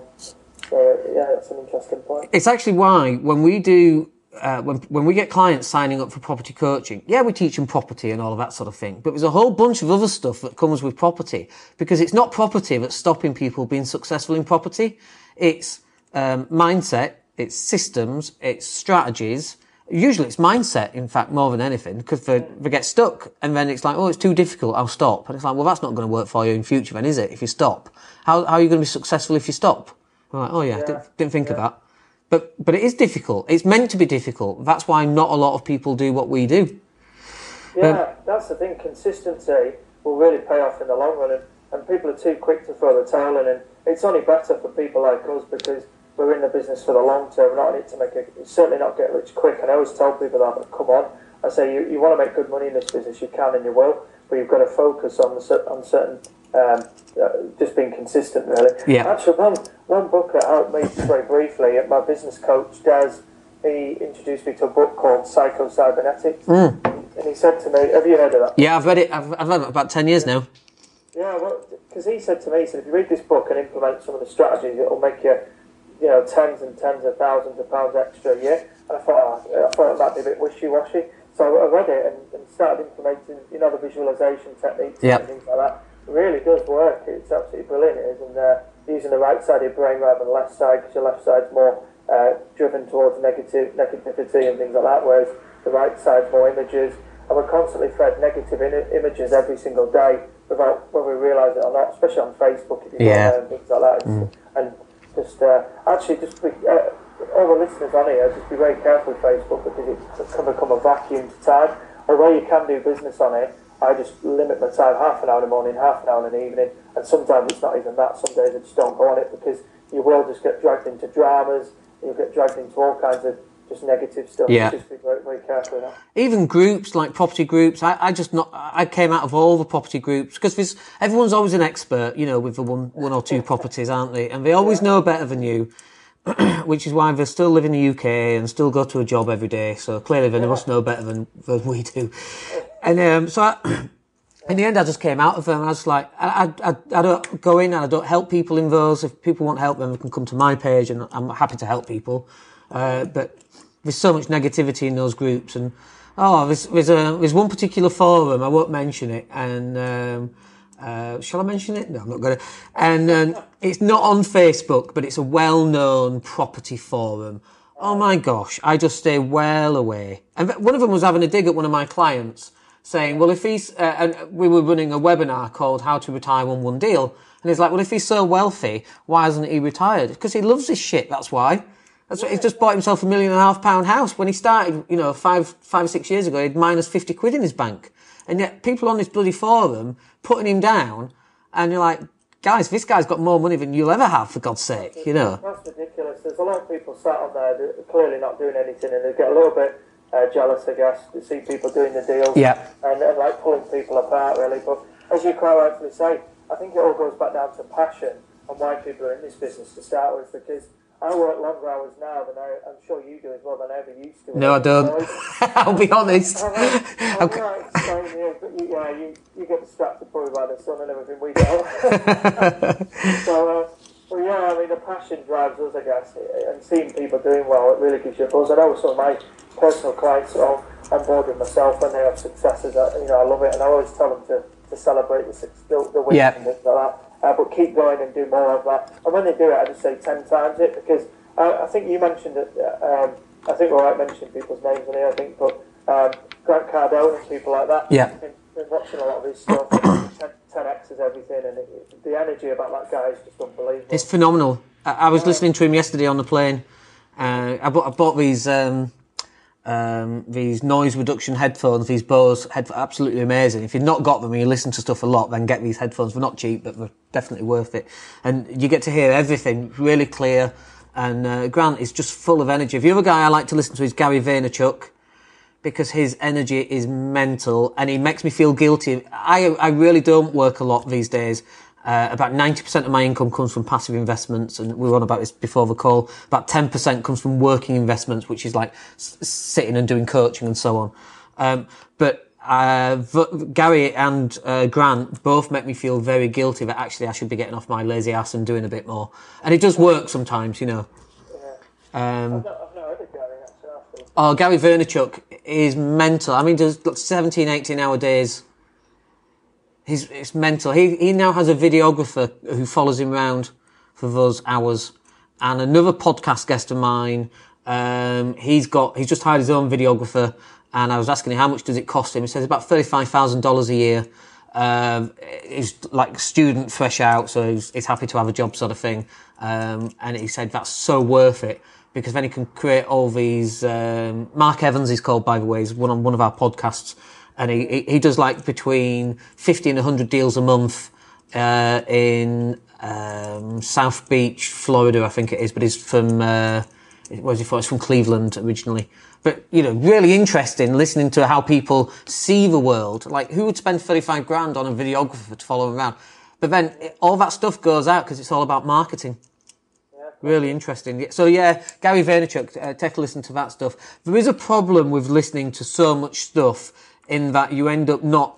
so yeah, that's an interesting point. It's actually why when we do, uh, when when we get clients signing up for property coaching, yeah, we teach them property and all of that sort of thing, but there's a whole bunch of other stuff that comes with property, because it's not property that's stopping people being successful in property. It's um, mindset, it's systems, it's strategies. Usually it's mindset, in fact, more than anything, because they, they get stuck and then it's like, oh, it's too difficult, I'll stop. And it's like, well, that's not going to work for you in future then, is it, if you stop? How, how are you going to be successful if you stop? I'm like, oh yeah, yeah. Didn't, didn't think yeah. of that. But, but it is difficult. It's meant to be difficult. That's why not a lot of people do what we do. Yeah, um, that's the thing. Consistency will really pay off in the long run, and, and people are too quick to throw the towel in, and it's only better for people like us because we're in the business for the long term. We're not in it to make a, certainly not get rich quick. And I always tell people that, but come on, I say you, you want to make good money in this business, you can and you will, but you've got to focus on the, on certain, um, uh, just being consistent really. Yeah. Actually, one one book that helped me just very briefly, my business coach Des, he introduced me to a book called Psycho Cybernetics, mm. and he said to me, have you heard of that? Yeah, I've read it. I've, I've read it about ten years now. Yeah, well, because he said to me, he said, if you read this book and implement some of the strategies, it'll make you, you know, tens and tens of thousands of pounds extra a year. And I thought, oh, I thought it might be a bit wishy-washy. So I read it and, and started implementing, you know, the visualization techniques yep. and things like that. It really does work. It's absolutely brilliant. It is. And uh, using the right side of your brain rather than the left side, because your left side's more uh, driven towards negative negativity and things like that, whereas the right side's more images. And we're constantly fed negative in- images every single day without whether we realise it or not, especially on Facebook if you yeah. go there and things like that. Mm. And just uh, actually, just be, uh, all the listeners on here, just be very careful with Facebook because it can become a vacuum to time. Although you can do business on it, I just limit my time half an hour in the morning, half an hour in the evening, and sometimes it's not even that. Some days I just don't go on it because you will just get dragged into dramas, you'll get dragged into all kinds of just negative stuff. Yeah. Just be very, very careful with that. Even groups like property groups, I, I just not. I came out of all the property groups because everyone's always an expert, you know, with the one, one or two properties, aren't they? And they always yeah. know better than you, which is why they still live in the U K and still go to a job every day. So clearly, they yeah. must know better than, than we do. And um, so, I, in the end, I just came out of them. I was like, I, I, I don't go in and I don't help people in those. If people want help, then they can come to my page, and I'm happy to help people. Uh, but there's so much negativity in those groups, and oh, there's there's, a, there's one particular forum, I won't mention it, and um, uh, shall I mention it? No, I'm not going to. And um, it's not on Facebook, but it's a well-known property forum. Oh my gosh, I just stay well away. And one of them was having a dig at one of my clients, saying, well, if he's, uh, and we were running a webinar called How to Retire One One Deal, and he's like, well, if he's so wealthy, why hasn't he retired? Because he loves his shit, that's why. That's what, he's just bought himself a million and a half pound house. When he started, you know, five, five or six years ago, he had minus fifty quid in his bank. And yet people on this bloody forum putting him down, and you're like, guys, this guy's got more money than you'll ever have, for God's sake, you know. That's ridiculous. There's a lot of people sat on there that are clearly not doing anything, and they get a little bit uh, jealous, I guess, to see people doing the deals. Yeah. And, and like pulling people apart, really. But as you quite rightfully say, I think it all goes back down to passion and why people are in this business to start with, because I work longer hours now than I, I'm sure you do as well, than I ever used to. No, I don't. I'll be honest. I'm right, I'm right same here, but you, yeah, you, you get distracted probably by the sun and everything we don't. so, uh, well, yeah, I mean, the passion drives us, I guess, and seeing people doing well, it really gives you a buzz. I know some of my personal clients are all on board with myself when they have successes. I, you know, I love it, and I always tell them to, to celebrate the, the, the wins yeah. and things like that. Uh, but keep going and do more of that. And when they do it, I just say ten times it, because uh, I think you mentioned it, uh, um, I think we're right mentioning people's names in here, I think, but um, Grant Cardone and people like that. Yeah. I've been, been watching a lot of his stuff, ten X's everything, and it, the energy about that guy is just unbelievable. It's phenomenal. I, I was yeah. listening to him yesterday on the plane. Uh, I, bought, I bought these... Um, Um, these noise reduction headphones, these Bose headphones, absolutely amazing. If you've not got them and you listen to stuff a lot, then get these headphones. They're not cheap, but they're definitely worth it. And you get to hear everything really clear. And uh, Grant is just full of energy. The other guy I like to listen to is Gary Vaynerchuk, because his energy is mental and he makes me feel guilty. I I really don't work a lot these days. Uh, about ninety percent of my income comes from passive investments, and we were on about this before the call. About ten percent comes from working investments, which is like s- sitting and doing coaching and so on. Um, but uh, v- Gary and uh, Grant both make me feel very guilty that actually I should be getting off my lazy ass and doing a bit more. And it does work sometimes, you know. Yeah. Um, I've, not, I've not heard of Gary, actually. oh, Gary Vaynerchuk is mental. I mean, does like seventeen, eighteen hour days. He's it's mental. He he now has a videographer who follows him around for those hours, and another podcast guest of mine. Um, he's got he's just hired his own videographer, and I was asking him how much does it cost him. He says about thirty five thousand dollars a year. Um, he's like student, fresh out, so he's, he's happy to have a job, sort of thing. Um, and he said that's so worth it because then he can create all these. Um, Mark Evans is called, by the way, he's one on one of our podcasts. And he, he does like between fifty and one hundred deals a month uh, in um, South Beach, Florida, I think it is. But he's from, uh, where's he from? He's from Cleveland originally. But, you know, really interesting listening to how people see the world. Like, who would spend thirty-five grand on a videographer to follow him around? But then it, all that stuff goes out because it's all about marketing. Really interesting. So yeah, Gary Vaynerchuk, uh, take a listen to that stuff. There is a problem with listening to so much stuff in that you end up not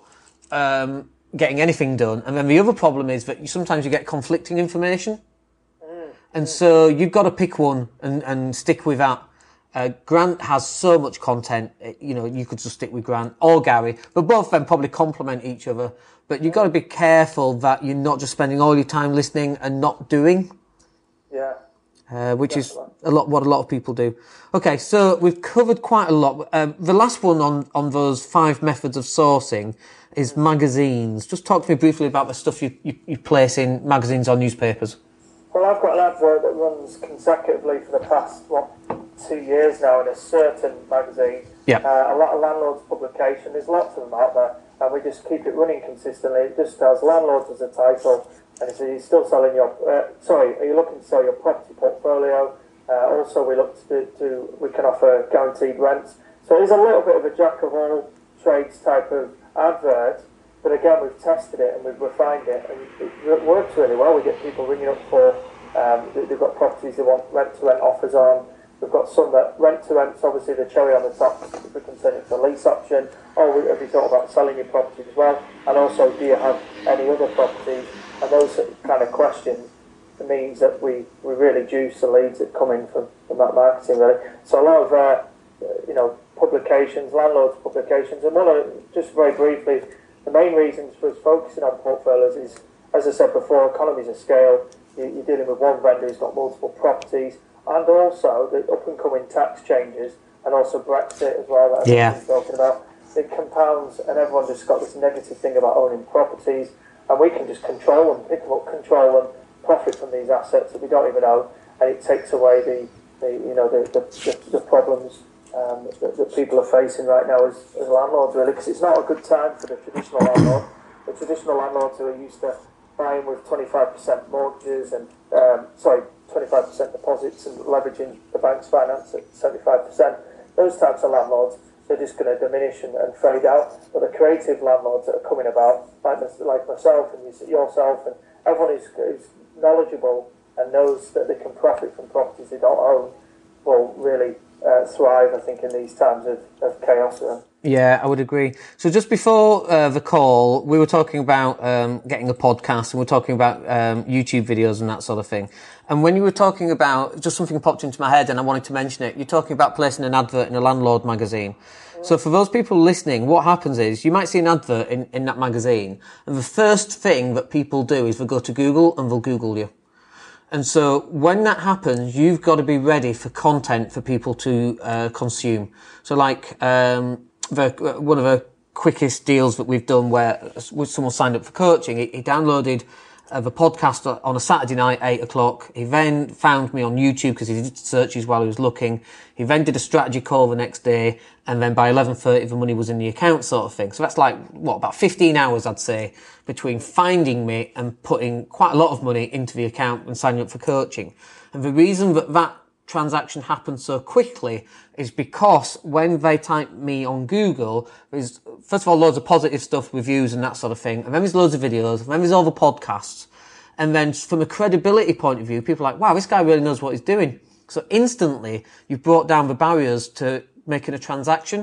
um, getting anything done. And then the other problem is that you, sometimes you get conflicting information. Mm. And so you've got to pick one and, and stick with that. Uh, Grant has so much content, you know, you could just stick with Grant or Gary, but both of them probably complement each other. But you've got to be careful that you're not just spending all your time listening and not doing. Yeah. Uh, which is a lot what a lot of people do. Okay, so we've covered quite a lot. Um, the last one on, on those five methods of sourcing is magazines. Just talk to me briefly about the stuff you, you, you place in magazines or newspapers. Well, I've got an advert that runs consecutively for the past, what, two years now in a certain magazine. Yeah. Uh, a lot of landlords publication. There's lots of them out there, and we just keep it running consistently. It just tells landlords as a title. And so you're still selling your, uh, sorry, are you looking to sell your property portfolio? Uh, also, we look to, to, we can offer guaranteed rents. So it is a little bit of a jack of all trades type of advert. But again, we've tested it and we've refined it, and it works really well. We get people ringing up for, um, they've got properties they want rent-to-rent offers on. We've got some that rent-to-rent's obviously the cherry on the top. We can turn it to a lease option. Or have you thought about selling your property as well? And also, do you have any other properties? And those kind of questions means that we, we really juice the leads that come in from, from that marketing, really. So a lot of, uh, you know, publications, landlords publications, and one of, just very briefly, the main reasons for us focusing on portfolios is, as I said before, economies of scale. You, you're dealing with one vendor who's got multiple properties, and also the up-and-coming tax changes, and also Brexit as well, that yeah. I've been talking about. It compounds, and everyone just got this negative thing about owning properties. And we can just control them, pick them up, control them, profit from these assets that we don't even own, and it takes away the, the you know, the the, the, the problems um, that, that people are facing right now as, as landlords, really, because it's not a good time for the traditional landlord. The traditional landlords who are used to buying with twenty-five percent mortgages and, um, sorry, twenty-five percent deposits and leveraging the bank's finance at seventy-five percent. Those types of landlords, they're just going to diminish and, and fade out. But the creative landlords that are coming about, like, like myself and yourself, and everyone who's, who's knowledgeable and knows that they can profit from properties they don't own, will really uh, thrive, I think, in these times of, of chaos. Yeah, I would agree. So just before uh, the call, we were talking about um, getting a podcast, and we were talking about um, YouTube videos and that sort of thing. And when you were talking about, just something popped into my head and I wanted to mention it, you're talking about placing an advert in a landlord magazine. Mm. So for those people listening, what happens is you might see an advert in, in that magazine, and the first thing that people do is they'll go to Google and they'll Google you. And so when that happens, you've got to be ready for content for people to uh, consume. So like um, the, one of the quickest deals that we've done where someone signed up for coaching, he, he downloaded uh, the podcast on a Saturday night, eight o'clock. He then found me on YouTube because he did searches while he was looking. He then did a strategy call the next day, and then by eleven thirty the money was in the account, sort of thing. So that's like, what, about fifteen hours, I'd say, between finding me and putting quite a lot of money into the account and signing up for coaching. And the reason that that transaction happened so quickly is because when they type me on Google, there's, first of all, loads of positive stuff, reviews and that sort of thing. And then there's loads of videos, and then there's all the podcasts. And then from a credibility point of view, people are like, wow, this guy really knows what he's doing. So instantly, you've brought down the barriers to making a transaction.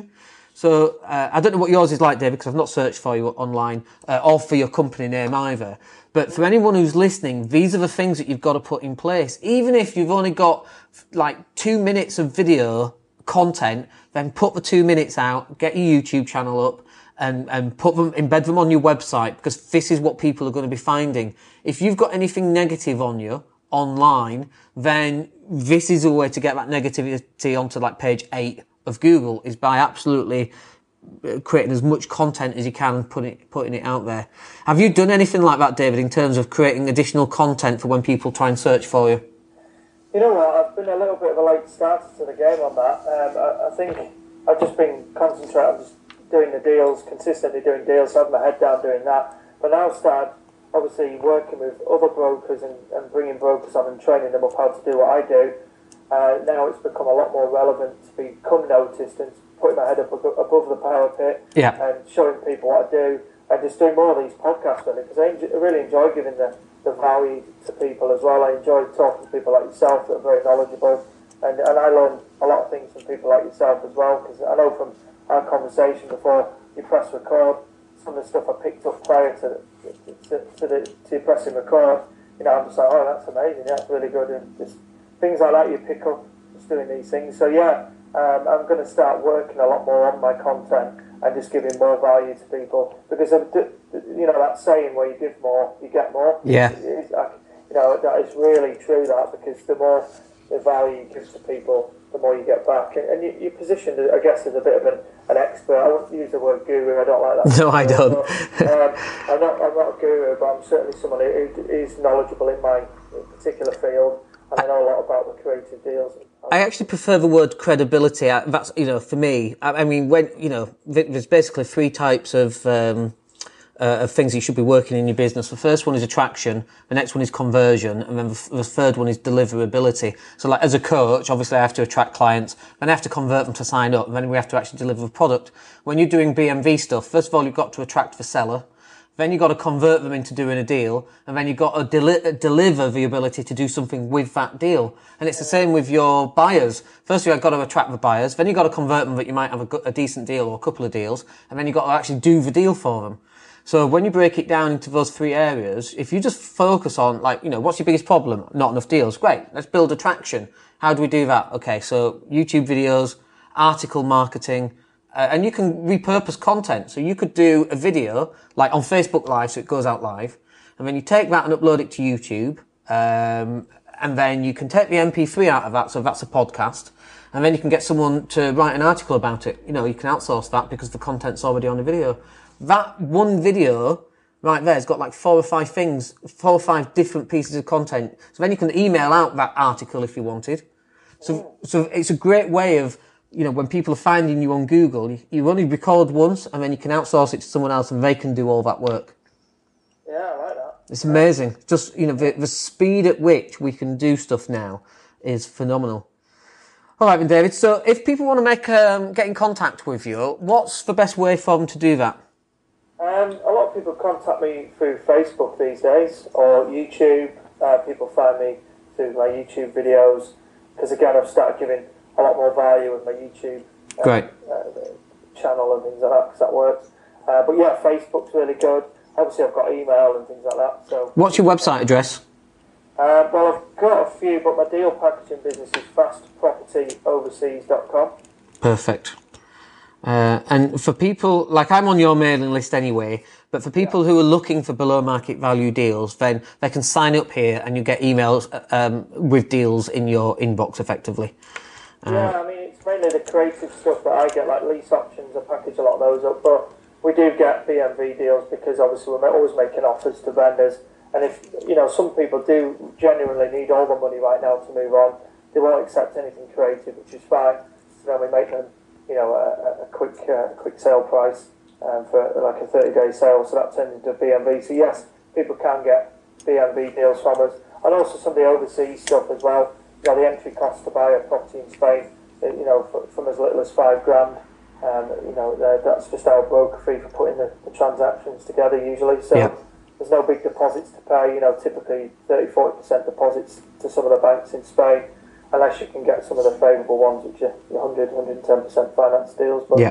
So uh, I don't know what yours is like, David, because I've not searched for you online uh, or for your company name either. But for anyone who's listening, these are the things that you've got to put in place. Even if you've only got like two minutes of video content, then put the two minutes out, get your YouTube channel up, and, and put them, embed them on your website, because this is what people are going to be finding. If you've got anything negative on you online, then this is a way to get that negativity onto like page eight of Google, is by absolutely creating as much content as you can and putting it, putting it out there. Have you done anything like that, David, in terms of creating additional content for when people try and search for you? You know what, I've been a little bit of a late starter to the game on that. Um, I, I think I've just been concentrating on just doing the deals, consistently doing deals, so I have my head down doing that. But now I've started obviously working with other brokers and, and bringing brokers on and training them up how to do what I do. Uh, now it's become a lot more relevant to become noticed and putting my head up above the parapet, yeah, and showing people what I do, and just doing more of these podcasts really, because I, enjoy, I really enjoy giving the, the value to people as well. I enjoy talking to people like yourself that are very knowledgeable, and, and I learn a lot of things from people like yourself as well, because I know from our conversation before you press record, some of the stuff I picked up prior to, to, to, the, to pressing record, you know, I'm just like, oh, that's amazing, yeah, that's really good, and just things like that you pick up just doing these things. So yeah, um, I'm going to start working a lot more on my content and just giving more value to people, because you know that saying where you give more, you get more. Yeah. It's, it's, you know, that is really true, that, because the more the value you give to people, the more you get back. And, and you, you're positioned, I guess, as a bit of an, an expert. I won't use the word guru, I don't like that. No, I don't. um, I'm, not, I'm not a guru, but I'm certainly someone who is knowledgeable in my particular field. And I know a lot about the creative deals. I actually prefer the word credibility. That's, you know, for me, I mean, when, you know, there's basically three types of, um, uh, of things you should be working in your business. The first one is attraction, the next one is conversion, and then the, the third one is deliverability. So like as a coach, obviously I have to attract clients, then I have to convert them to sign up, and then we have to actually deliver the product. When you're doing B M V stuff, first of all, you've got to attract the seller. Then you've got to convert them into doing a deal, and then you've got to deli- deliver the ability to do something with that deal. And it's the same with your buyers. First, you've got to attract the buyers, then you've got to convert them that you might have a, go- a decent deal or a couple of deals, and then you've got to actually do the deal for them. So when you break it down into those three areas, if you just focus on, like, you know, what's your biggest problem? Not enough deals. Great. Let's build attraction. How do we do that? Okay, so YouTube videos, article marketing, Uh, and you can repurpose content. So you could do a video, like on Facebook Live, so it goes out live, and then you take that and upload it to YouTube, um, and then you can take the M P three out of that, so that's a podcast, and then you can get someone to write an article about it. You know, you can outsource that because the content's already on the video. That one video right there has got like four or five things, four or five different pieces of content. So then you can email out that article if you wanted. So, so it's a great way of, you know, when people are finding you on Google, you, you only record once and then you can outsource it to someone else and they can do all that work. Yeah, I like that. It's amazing. Just, you know, the, the speed at which we can do stuff now is phenomenal. All right, then, David. So if people want to make, um, get in contact with you, what's the best way for them to do that? Um, a lot of people contact me through Facebook these days, or YouTube. Uh, people find me through my YouTube videos, because again, I've started giving a lot more value with my YouTube uh, Great. Uh, channel and things like that, because that works. Uh, but yeah, Facebook's really good. Obviously, I've got email and things like that. So, what's your website address? Uh, well, I've got a few, but my deal packaging business is fast property overseas dot com. Perfect. Uh, and for people, like I'm on your mailing list anyway, but for people yeah. who are looking for below market value deals, then they can sign up here and you get emails um, with deals in your inbox effectively. Uh, yeah, I mean, it's mainly the creative stuff that I get, like lease options. I package a lot of those up, but we do get B M V deals because obviously we're always making offers to vendors. And if, you know, some people do genuinely need all the money right now to move on, they won't accept anything creative, which is fine. So then we make them, you know, a, a quick uh, quick sale price um, for like a thirty day sale, so that turns into B M V. So yes, people can get B M V deals from us, and also some of the overseas stuff as well. You know, the entry cost to buy a property in Spain, you know, from as little as five grand. Um, you know, that's just our broker fee for putting the, the transactions together usually. So yeah. There's no big deposits to pay. You know, typically thirty to forty percent deposits to some of the banks in Spain, unless you can get some of the favourable ones, which are one hundred, one hundred ten percent finance deals. But yeah.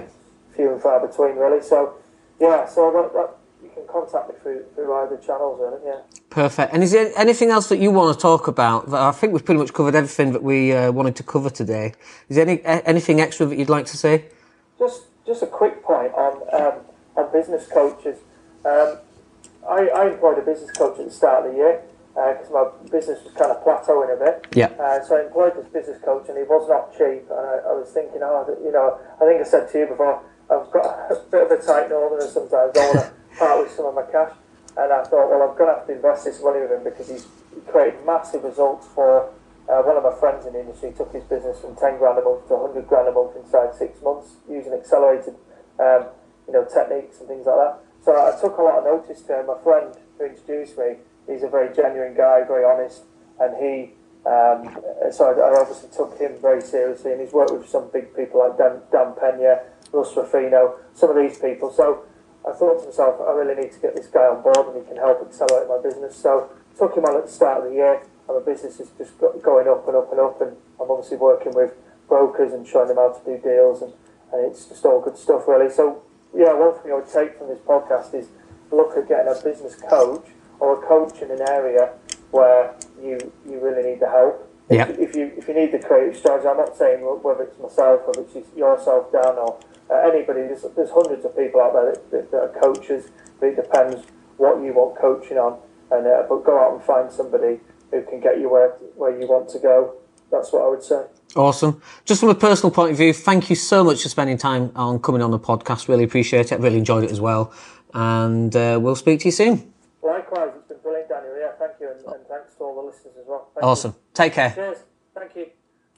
few and far between, really. So, yeah, so that, that you can contact me through, through either channels, really, yeah. Perfect. And is there anything else that you want to talk about? I think we've pretty much covered everything that we uh, wanted to cover today. Is there any anything extra that you'd like to say? Just just a quick point on um, on business coaches. Um, I, I employed a business coach at the start of the year because uh, my business was kind of plateauing a bit. Yeah. Uh, so I employed this business coach, and he was not cheap. And I, I was thinking, oh, you know, I think I said to you before, I've got a bit of a tight northerner sometimes. I want to part with some of my cash. And I thought, well, I'm going to have to invest this money with him because he's created massive results for uh, one of my friends in the industry. He took his business from ten grand a month to one hundred grand a month inside six months using accelerated, um, you know, techniques and things like that. So I took a lot of notice to him. My friend who introduced me, he's a very genuine guy, very honest, and he, um, so I, I obviously took him very seriously, and he's worked with some big people like Dan, Dan Pena, Russ Ruffino, some of these people. So I thought to myself, I really need to get this guy on board and he can help accelerate my business. So took him on at the start of the year, and my business is just going up and up and up, and I'm obviously working with brokers and showing them how to do deals, and, and it's just all good stuff, really. So yeah, one thing I would take from this podcast is look at getting a business coach or a coach in an area where you you really need the help. Yeah. If, if you if you need the creative strategy, I'm not saying whether it's myself or it's yourself, Dan, or uh, anybody. There's, there's hundreds of people out there that, that, that are coaches, but it depends what you want coaching on. And uh, but go out and find somebody who can get you where where you want to go. That's what I would say. Awesome. Just from a personal point of view, thank you so much for spending time on coming on the podcast. Really appreciate it. Really enjoyed it as well. And uh, we'll speak to you soon. Likewise, it's been brilliant, Daniel. Yeah, thank you, and, and thanks to all the listeners as well. Thank awesome. You. Take care. Cheers. Thank you.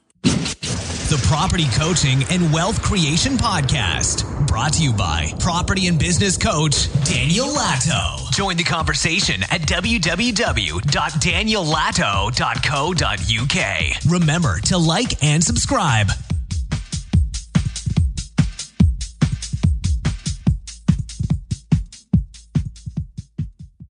The Property Coaching and Wealth Creation Podcast, brought to you by property and business coach Daniel Latto. Join the conversation at w w w dot daniel latto dot co dot u k. Remember to like and subscribe.